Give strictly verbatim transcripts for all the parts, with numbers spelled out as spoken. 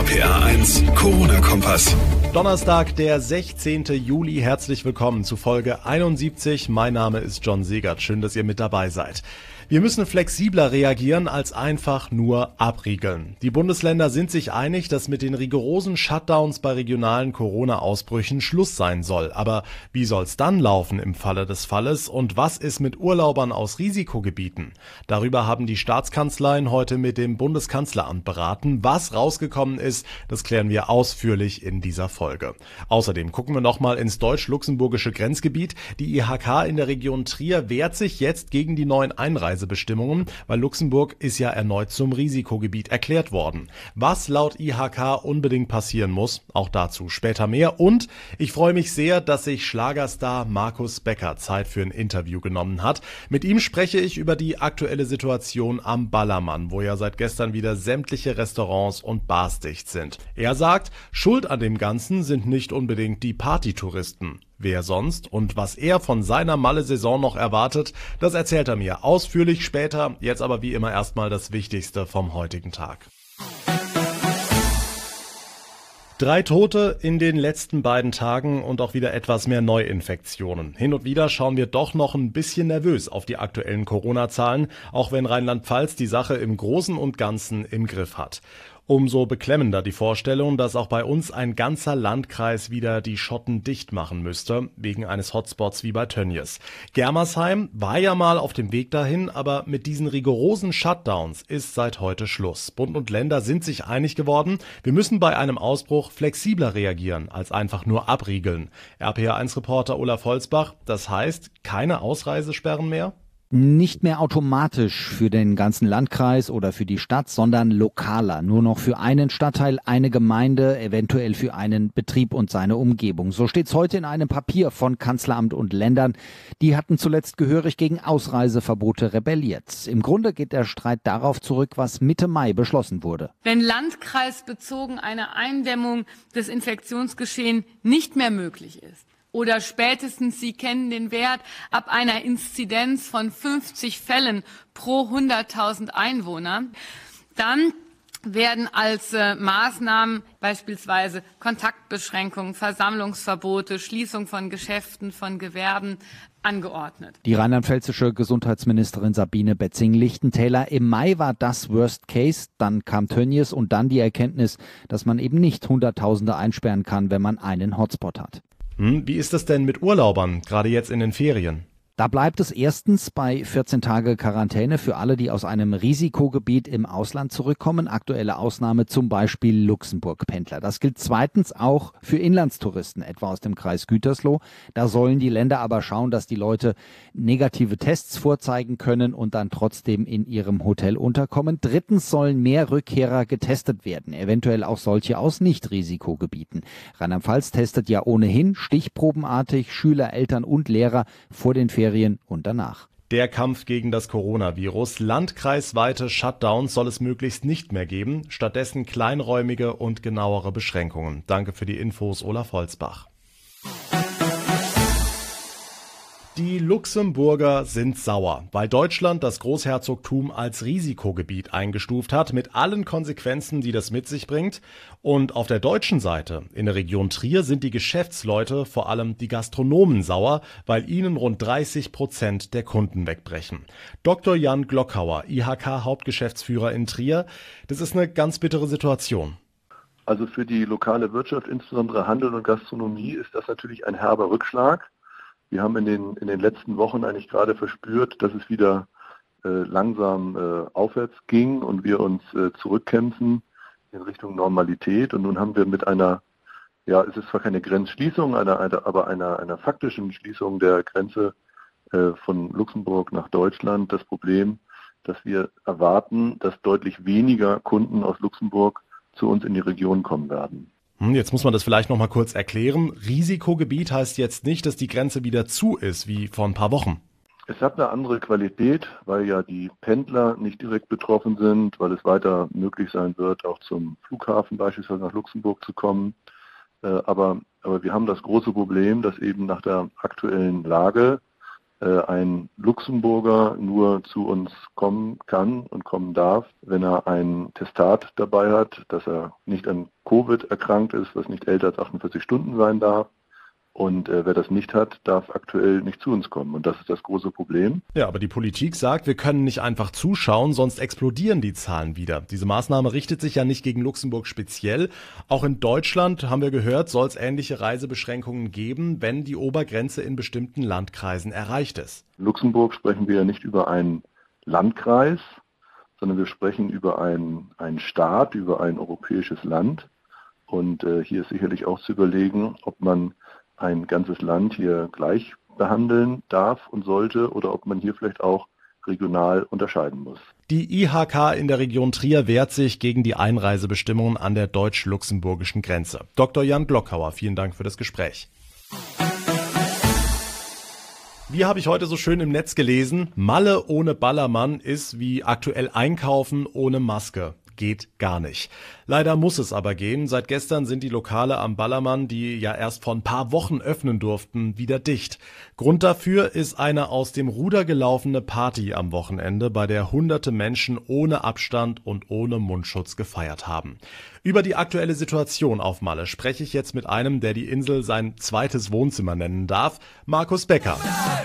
P R eins Corona-Kompass. Donnerstag, der sechzehnten Juli. Herzlich willkommen zu Folge einundsiebzig. Mein Name ist John Segert. Schön, dass ihr mit dabei seid. Wir müssen flexibler reagieren als einfach nur abriegeln. Die Bundesländer sind sich einig, dass mit den rigorosen Shutdowns bei regionalen Corona-Ausbrüchen Schluss sein soll. Aber wie soll's dann laufen im Falle des Falles? Und was ist mit Urlaubern aus Risikogebieten? Darüber haben die Staatskanzleien heute mit dem Bundeskanzleramt beraten. Was rausgekommen ist, das klären wir ausführlich in dieser Folge. Außerdem gucken wir nochmal ins deutsch-luxemburgische Grenzgebiet. Die I H K in der Region Trier wehrt sich jetzt gegen die neuen Einreisebestimmungen. Bestimmungen, weil Luxemburg ist ja erneut zum Risikogebiet erklärt worden. Was laut I H K unbedingt passieren muss, auch dazu später mehr. Und ich freue mich sehr, dass sich Schlagerstar Markus Becker Zeit für ein Interview genommen hat. Mit ihm spreche ich über die aktuelle Situation am Ballermann, wo ja seit gestern wieder sämtliche Restaurants und Bars dicht sind. Er sagt, Schuld an dem Ganzen sind nicht unbedingt die Partytouristen. Wer sonst und was er von seiner Malle-Saison noch erwartet, das erzählt er mir ausführlich später. Jetzt aber wie immer erstmal das Wichtigste vom heutigen Tag. Drei Tote in den letzten beiden Tagen und auch wieder etwas mehr Neuinfektionen. Hin und wieder schauen wir doch noch ein bisschen nervös auf die aktuellen Corona-Zahlen, auch wenn Rheinland-Pfalz die Sache im Großen und Ganzen im Griff hat. Umso beklemmender die Vorstellung, dass auch bei uns ein ganzer Landkreis wieder die Schotten dicht machen müsste, wegen eines Hotspots wie bei Tönnies. Germersheim war ja mal auf dem Weg dahin, aber mit diesen rigorosen Shutdowns ist seit heute Schluss. Bund und Länder sind sich einig geworden, wir müssen bei einem Ausbruch flexibler reagieren, als einfach nur abriegeln. R P R eins Reporter Olaf Holzbach, das heißt, keine Ausreisesperren mehr? Nicht mehr automatisch für den ganzen Landkreis oder für die Stadt, sondern lokaler. Nur noch für einen Stadtteil, eine Gemeinde, eventuell für einen Betrieb und seine Umgebung. So steht's heute in einem Papier von Kanzleramt und Ländern. Die hatten zuletzt gehörig gegen Ausreiseverbote rebelliert. Im Grunde geht der Streit darauf zurück, was Mitte Mai beschlossen wurde. Wenn landkreisbezogen eine Eindämmung des Infektionsgeschehens nicht mehr möglich ist, oder spätestens, Sie kennen den Wert, ab einer Inzidenz von fünfzig Fällen pro hunderttausend Einwohner, dann werden als äh, Maßnahmen beispielsweise Kontaktbeschränkungen, Versammlungsverbote, Schließung von Geschäften, von Gewerben angeordnet. Die rheinland-pfälzische Gesundheitsministerin Sabine Betzing-Lichtentäler: Im Mai war das Worst Case, dann kam Tönnies und dann die Erkenntnis, dass man eben nicht Hunderttausende einsperren kann, wenn man einen Hotspot hat. Hm, wie ist es denn mit Urlaubern, gerade jetzt in den Ferien? Da bleibt es erstens bei vierzehn Tage Quarantäne für alle, die aus einem Risikogebiet im Ausland zurückkommen. Aktuelle Ausnahme zum Beispiel Luxemburg-Pendler. Das gilt zweitens auch für Inlandstouristen, etwa aus dem Kreis Gütersloh. Da sollen die Länder aber schauen, dass die Leute negative Tests vorzeigen können und dann trotzdem in ihrem Hotel unterkommen. Drittens sollen mehr Rückkehrer getestet werden, eventuell auch solche aus Nicht-Risikogebieten. Rheinland-Pfalz testet ja ohnehin stichprobenartig Schüler, Eltern und Lehrer vor den Ferien und danach. Der Kampf gegen das Coronavirus. Landkreisweite Shutdowns soll es möglichst nicht mehr geben. Stattdessen kleinräumige und genauere Beschränkungen. Danke für die Infos, Olaf Holzbach. Die Luxemburger sind sauer, weil Deutschland das Großherzogtum als Risikogebiet eingestuft hat, mit allen Konsequenzen, die das mit sich bringt. Und auf der deutschen Seite, in der Region Trier, sind die Geschäftsleute, vor allem die Gastronomen, sauer, weil ihnen rund dreißig Prozent der Kunden wegbrechen. Doktor Jan Glockhauer, I H K-Hauptgeschäftsführer in Trier, das ist eine ganz bittere Situation. Also für die lokale Wirtschaft, insbesondere Handel und Gastronomie, ist das natürlich ein herber Rückschlag. Wir haben in den, in den letzten Wochen eigentlich gerade verspürt, dass es wieder äh, langsam äh, aufwärts ging und wir uns äh, zurückkämpfen in Richtung Normalität. Und nun haben wir mit einer, ja, es ist zwar keine Grenzschließung, einer, einer, aber einer, einer faktischen Schließung der Grenze äh, von Luxemburg nach Deutschland das Problem, dass wir erwarten, dass deutlich weniger Kunden aus Luxemburg zu uns in die Region kommen werden. Jetzt muss man das vielleicht noch mal kurz erklären. Risikogebiet heißt jetzt nicht, dass die Grenze wieder zu ist, wie vor ein paar Wochen. Es hat eine andere Qualität, weil ja die Pendler nicht direkt betroffen sind, weil es weiter möglich sein wird, auch zum Flughafen beispielsweise nach Luxemburg zu kommen. Aber, aber wir haben das große Problem, dass eben nach der aktuellen Lage äh, ein Luxemburger nur zu uns kommen kann und kommen darf, wenn er ein Testat dabei hat, dass er nicht an Covid erkrankt ist, was nicht älter als achtundvierzig Stunden sein darf. Und äh, wer das nicht hat, darf aktuell nicht zu uns kommen. Und das ist das große Problem. Ja, aber die Politik sagt, wir können nicht einfach zuschauen, sonst explodieren die Zahlen wieder. Diese Maßnahme richtet sich ja nicht gegen Luxemburg speziell. Auch in Deutschland, haben wir gehört, soll es ähnliche Reisebeschränkungen geben, wenn die Obergrenze in bestimmten Landkreisen erreicht ist. In Luxemburg sprechen wir ja nicht über einen Landkreis, sondern wir sprechen über einen, einen Staat, über ein europäisches Land. Und äh, hier ist sicherlich auch zu überlegen, ob man ein ganzes Land hier gleich behandeln darf und sollte oder ob man hier vielleicht auch regional unterscheiden muss. Die I H K in der Region Trier wehrt sich gegen die Einreisebestimmungen an der deutsch-luxemburgischen Grenze. Doktor Jan Glockauer, vielen Dank für das Gespräch. Wie habe ich heute so schön im Netz gelesen? Malle ohne Ballermann ist wie aktuell Einkaufen ohne Maske. Geht gar nicht. Leider muss es aber gehen. Seit gestern sind die Lokale am Ballermann, die ja erst vor ein paar Wochen öffnen durften, wieder dicht. Grund dafür ist eine aus dem Ruder gelaufene Party am Wochenende, bei der hunderte Menschen ohne Abstand und ohne Mundschutz gefeiert haben. Über die aktuelle Situation auf Malle spreche ich jetzt mit einem, der die Insel sein zweites Wohnzimmer nennen darf, Markus Becker.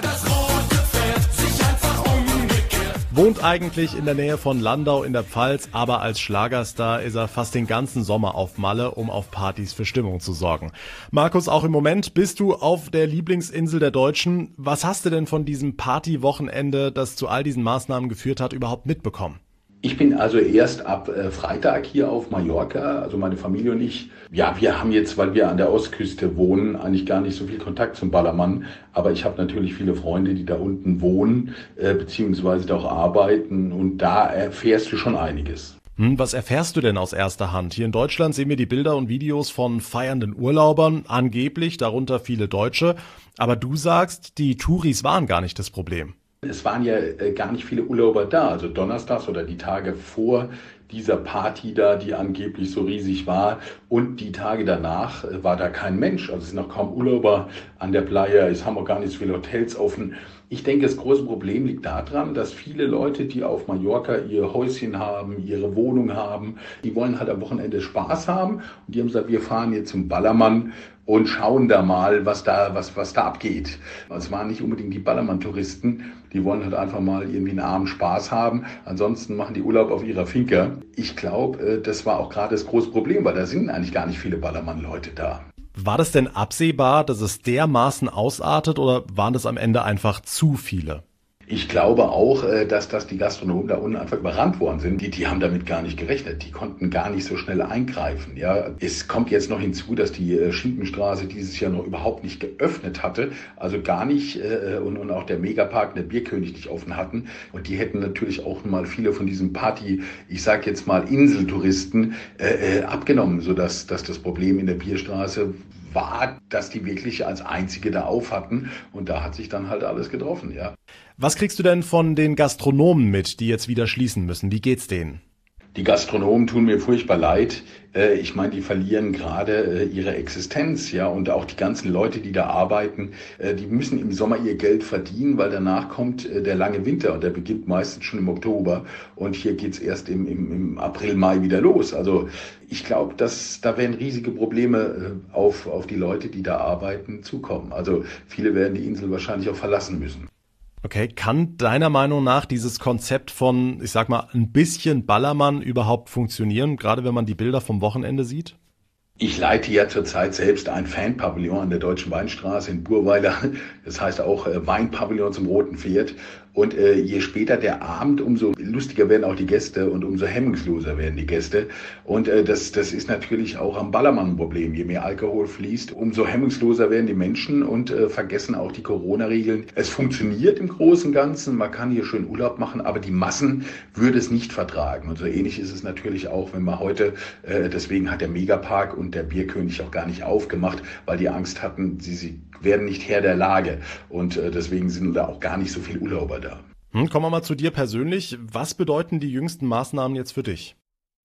Wohnt eigentlich in der Nähe von Landau in der Pfalz, aber als Schlagerstar ist er fast den ganzen Sommer auf Malle, um auf Partys für Stimmung zu sorgen. Markus, auch im Moment bist du auf der Lieblingsinsel der Deutschen. Was hast du denn von diesem Partywochenende, das zu all diesen Maßnahmen geführt hat, überhaupt mitbekommen? Ich bin also erst ab äh, Freitag hier auf Mallorca, also meine Familie und ich. Ja, wir haben jetzt, weil wir an der Ostküste wohnen, eigentlich gar nicht so viel Kontakt zum Ballermann. Aber ich habe natürlich viele Freunde, die da unten wohnen, äh, beziehungsweise da auch arbeiten. Und da erfährst du schon einiges. Hm, was erfährst du denn aus erster Hand? Hier in Deutschland sehen wir die Bilder und Videos von feiernden Urlaubern, angeblich, darunter viele Deutsche. Aber du sagst, die Touris waren gar nicht das Problem. Es waren ja äh, gar nicht viele Urlauber da, also donnerstags oder die Tage vor dieser Party da, die angeblich so riesig war, und die Tage danach äh, war da kein Mensch, also es sind noch kaum Urlauber an der Playa, es haben auch gar nicht so viele Hotels offen. Ich denke, das große Problem liegt daran, dass viele Leute, die auf Mallorca ihr Häuschen haben, ihre Wohnung haben, die wollen halt am Wochenende Spaß haben und die haben gesagt, wir fahren jetzt zum Ballermann und schauen da mal, was da, was, was da abgeht. Es waren nicht unbedingt die Ballermann-Touristen, die wollen halt einfach mal irgendwie einen Abend Spaß haben. Ansonsten machen die Urlaub auf ihrer Finca. Ich glaube, das war auch gerade das große Problem, weil da sind eigentlich gar nicht viele Ballermann-Leute da. War das denn absehbar, dass es dermaßen ausartet oder waren das am Ende einfach zu viele? Ich glaube auch, dass, dass die Gastronomen da unten einfach überrannt worden sind. Die, die haben damit gar nicht gerechnet. Die konnten gar nicht so schnell eingreifen. Ja, es kommt jetzt noch hinzu, dass die Schinkenstraße dieses Jahr noch überhaupt nicht geöffnet hatte. Also gar nicht. Und, und auch der Megapark und der Bierkönig nicht offen hatten. Und die hätten natürlich auch mal viele von diesem Party, ich sag jetzt mal Inseltouristen, äh, abgenommen, sodass dass das Problem in der Bierstraße war, dass die wirklich als einzige da auf hatten. Und da hat sich dann halt alles getroffen, ja. Was kriegst du denn von den Gastronomen mit, die jetzt wieder schließen müssen? Wie geht's denen? Die Gastronomen tun mir furchtbar leid. Ich meine, die verlieren gerade ihre Existenz, ja, und auch die ganzen Leute, die da arbeiten, die müssen im Sommer ihr Geld verdienen, weil danach kommt der lange Winter und der beginnt meistens schon im Oktober und hier geht's erst im, im, im April, Mai wieder los. Also ich glaube, dass da werden riesige Probleme auf, auf die Leute, die da arbeiten, zukommen. Also viele werden die Insel wahrscheinlich auch verlassen müssen. Okay, kann deiner Meinung nach dieses Konzept von, ich sag mal, ein bisschen Ballermann überhaupt funktionieren, gerade wenn man die Bilder vom Wochenende sieht? Ich leite ja zurzeit selbst ein Fanpavillon an der Deutschen Weinstraße in Burweiler. Das heißt auch äh, Weinpavillon zum Roten Pferd. Und äh, je später der Abend, umso lustiger werden auch die Gäste und umso hemmungsloser werden die Gäste. Und äh, das, das ist natürlich auch am Ballermann ein Problem. Je mehr Alkohol fließt, umso hemmungsloser werden die Menschen und äh, vergessen auch die Corona-Regeln. Es funktioniert im Großen und Ganzen, man kann hier schön Urlaub machen, aber die Massen würde es nicht vertragen. Und so ähnlich ist es natürlich auch, wenn man heute, äh, deswegen hat der Megapark und der Bierkönig auch gar nicht aufgemacht, weil die Angst hatten, sie, sie werden nicht Herr der Lage. Und äh, deswegen sind da auch gar nicht so viele Urlauber da. Hm, kommen wir mal zu dir persönlich. Was bedeuten die jüngsten Maßnahmen jetzt für dich?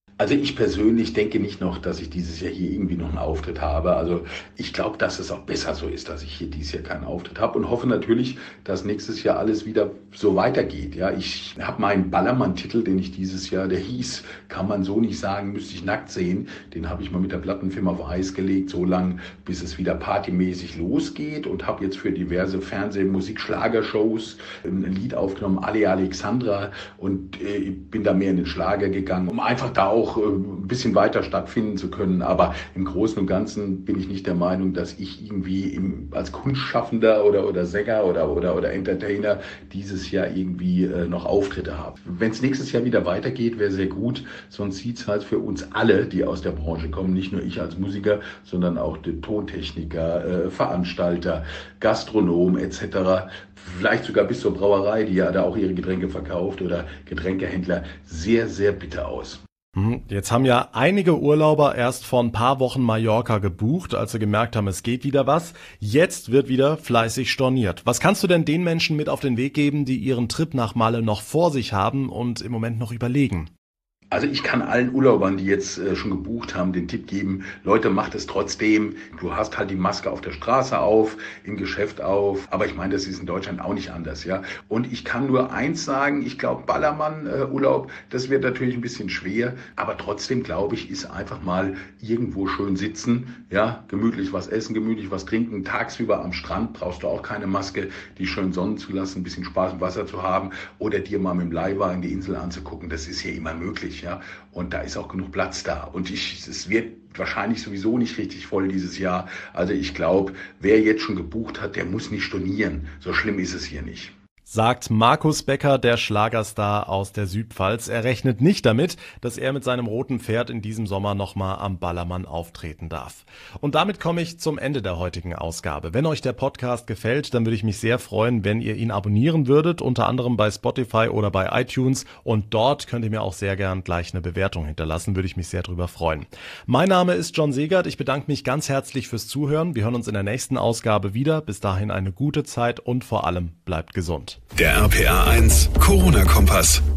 Also ich persönlich denke nicht noch, dass ich dieses Jahr hier irgendwie noch einen Auftritt habe. Also ich glaube, dass es auch besser so ist, dass ich hier dieses Jahr keinen Auftritt habe und hoffe natürlich, dass nächstes Jahr alles wieder so weitergeht. Ja, ich habe meinen Ballermann-Titel, den ich dieses Jahr, der hieß, kann man so nicht sagen, müsste ich nackt sehen. Den habe ich mal mit der Plattenfirma auf Eis gelegt, so lange, bis es wieder partymäßig losgeht und habe jetzt für diverse Fernseh-, Musik-, Schlagershows ein Lied aufgenommen, Ali Alexandra, und äh, bin da mehr in den Schlager gegangen, um einfach da auch ein bisschen weiter stattfinden zu können. Aber im Großen und Ganzen bin ich nicht der Meinung, dass ich irgendwie im, als Kunstschaffender oder, oder Sänger oder, oder, oder Entertainer dieses Jahr irgendwie äh, noch Auftritte habe. Wenn es nächstes Jahr wieder weitergeht, wäre sehr gut. Sonst sieht es halt für uns alle, die aus der Branche kommen, nicht nur ich als Musiker, sondern auch die Tontechniker, äh, Veranstalter, Gastronom et cetera, vielleicht sogar bis zur Brauerei, die ja da auch ihre Getränke verkauft, oder Getränkehändler, sehr, sehr bitter aus. Jetzt haben ja einige Urlauber erst vor ein paar Wochen Mallorca gebucht, als sie gemerkt haben, es geht wieder was. Jetzt wird wieder fleißig storniert. Was kannst du denn den Menschen mit auf den Weg geben, die ihren Trip nach Malle noch vor sich haben und im Moment noch überlegen? Also ich kann allen Urlaubern, die jetzt äh, schon gebucht haben, den Tipp geben: Leute, macht es trotzdem. Du hast halt die Maske auf der Straße auf, im Geschäft auf. Aber ich meine, das ist in Deutschland auch nicht anders, ja. Und ich kann nur eins sagen: Ich glaube, Ballermann-Urlaub, äh, das wird natürlich ein bisschen schwer. Aber trotzdem, glaube ich, ist einfach mal irgendwo schön sitzen, ja, gemütlich was essen, gemütlich was trinken. Tagsüber am Strand brauchst du auch keine Maske, die schön sonnen zu lassen, ein bisschen Spaß im Wasser zu haben oder dir mal mit dem Leihwagen die Insel anzugucken. Das ist hier immer möglich. Ja, und da ist auch genug Platz da. Und ich, es wird wahrscheinlich sowieso nicht richtig voll dieses Jahr. Also ich glaube, wer jetzt schon gebucht hat, der muss nicht stornieren. So schlimm ist es hier nicht. Sagt Markus Becker, der Schlagerstar aus der Südpfalz. Er rechnet nicht damit, dass er mit seinem roten Pferd in diesem Sommer nochmal am Ballermann auftreten darf. Und damit komme ich zum Ende der heutigen Ausgabe. Wenn euch der Podcast gefällt, dann würde ich mich sehr freuen, wenn ihr ihn abonnieren würdet, unter anderem bei Spotify oder bei iTunes. Und dort könnt ihr mir auch sehr gern gleich eine Bewertung hinterlassen, würde ich mich sehr drüber freuen. Mein Name ist John Segert. Ich bedanke mich ganz herzlich fürs Zuhören. Wir hören uns in der nächsten Ausgabe wieder. Bis dahin eine gute Zeit und vor allem bleibt gesund. Der R P R eins Corona-Kompass.